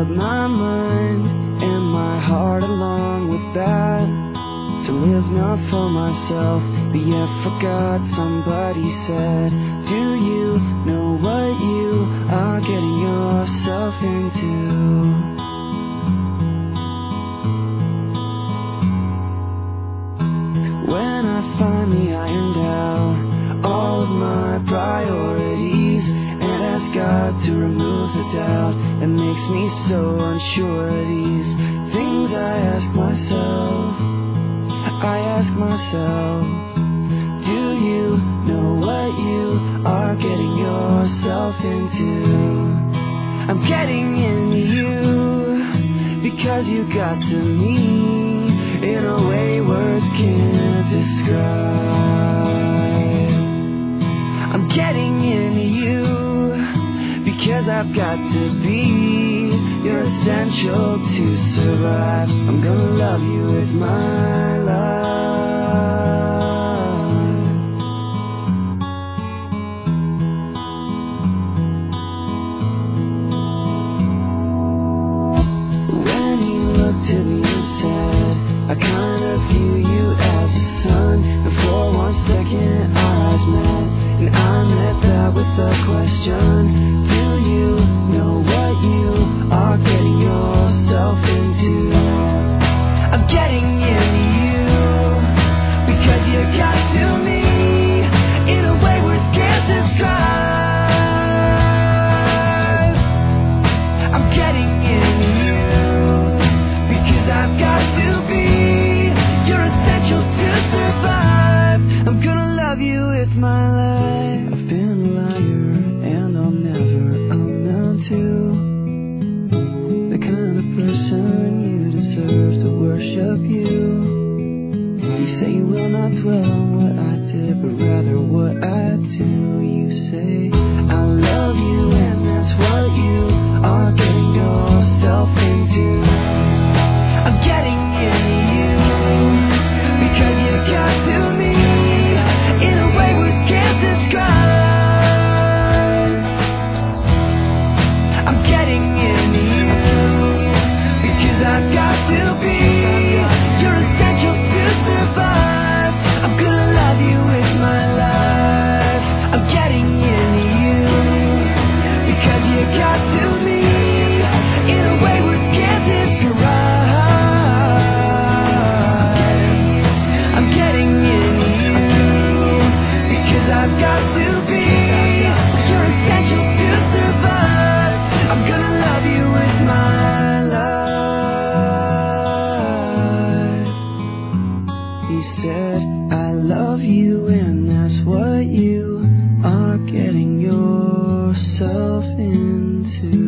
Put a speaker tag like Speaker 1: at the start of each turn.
Speaker 1: up my mind and my heart along with that, to live not for myself, but yet for God. Somebody said, do you know what you are getting yourself into? When I finally ironed out all of my priorities and ask God to remove the doubt that makes me so unsure of these things, I ask myself, do you know what you are getting yourself into? I'm getting into you because you got to me in a way words can't describe. I'm getting into you because I've got to be. You're essential to survive. I'm gonna love you with my life. When he looked at me and said, I kind of view you as a son, and for 1 second our eyes met, and I met that with a question. Do you know what you are getting yourself into? I'm getting into you because you got to me in a way words can't describe. I'm getting into you because I've got to be. You're essential to survive. I'm gonna love you with my life. I've been a liar and I'll never amount to the kind of person you deserve to worship you. You say you will not dwell on what I did, but rather what I do. You say I love you and that's what you are getting yourself into. I'm getting into you because you got to me in a way words can't describe. I'm getting into you because I've got to be. You're essential to survive. I'm gonna love you with my life. I'm getting into you because you got to me in a way words can't describe. I'm getting into you because I've got to be. You're essential to survive. I'm gonna love you with my life. He said, I love you and that's what you are getting yourself into.